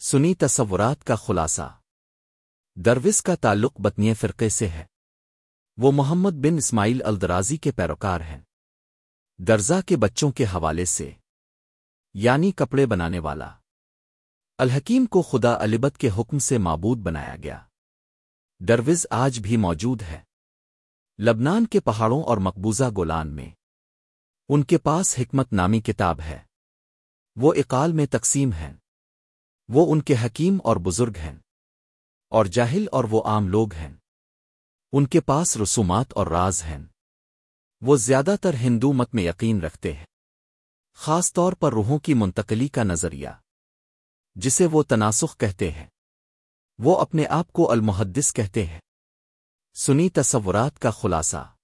सुनी तसव्वुरात का खुलासा। दरविश का ताल्लुक बतनिय फ़िरक़े से है। वो मोहम्मद बिन इस्माइल अल-दराज़ी के पैरोकार हैं। दर्जा के बच्चों के हवाले से, यानी कपड़े बनाने वाला। अल-हकीम को खुदा अलिबत के हुक्म से माबूद बनाया गया। दरविश आज भी मौजूद है लबनान के पहाड़ों और मकबूजा गोलान में। उनके पास हिकमत नामी किताब है। वो इकाल में तकसीम हैं। वो उनके हकीम और बुजुर्ग हैं, और जाहिल और वो आम लोग हैं। उनके पास रसूमात और राज हैं। वो ज़्यादातर हिंदू मत में यकीन रखते हैं, ख़ास तौर पर रूहों की मुंतकली का नज़रिया, जिसे वो तनासुख कहते हैं। वो अपने आप को अल-मुहद्दिस कहते हैं। सुनी तसव्वुरात का खुलासा।